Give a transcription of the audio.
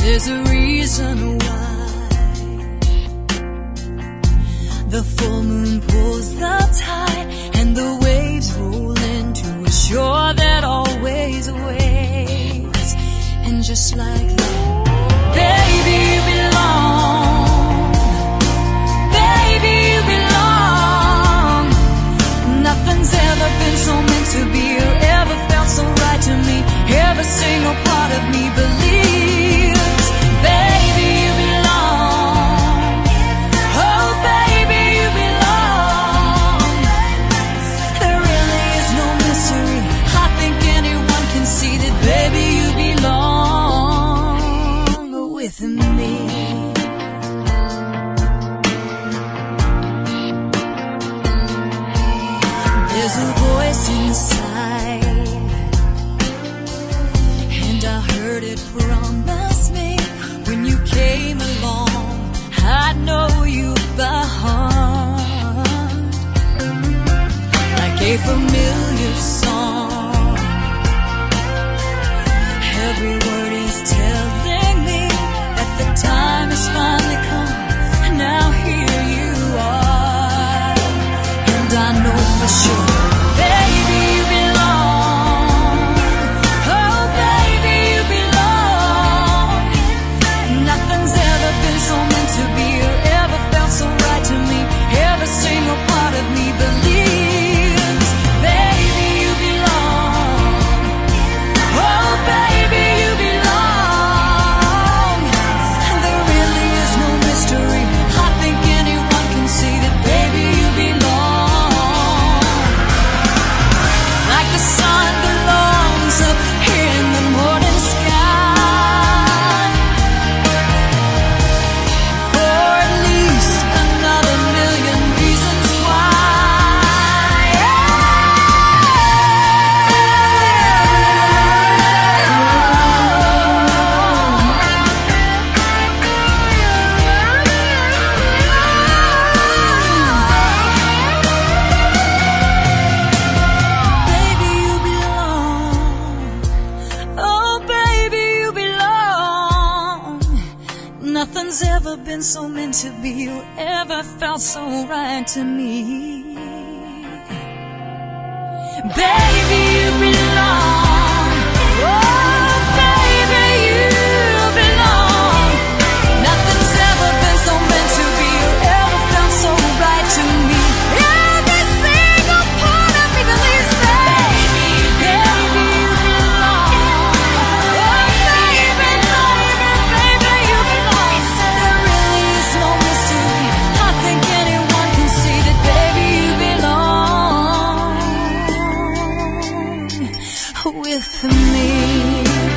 There's a reason why the full moon pulls the tide and the waves roll into a shore that always awaits. And just like that, baby, you belong. Baby, you belong. Nothing's ever been so meant to be or ever felt so right to me. Every single part of me believes, baby, you belong. Oh, baby, you belong. There really is no mystery. I think anyone can see that, baby, you belong with me. There's a voice inside, and I heard it promise me when you came along, I know you by heart, like a familiar song. Every word is telling me that the time has finally come. Now here you are, and I know for sure, baby, you belong. Oh, baby, you belong. Nothing's ever been so meant to be or ever felt so right to me. Every single part of me believes, baby, you belong. Oh, baby, you belong. There really is no mystery. I think anyone can see that, baby, you belong. Like the sun belongs up here in the morning sky, for at least another million reasons why. Baby, you belong. Oh, baby, you belong. Nothing's ever been so meant to be or ever felt so right to me. Baby, you belong. Oh, baby, you belong. Nothing's ever been so meant to be or ever felt so right to me. Every single part of me believes, baby, you belong. Oh, baby, you belong. There really is no mystery. I think anyone can see that, baby, you belong with me.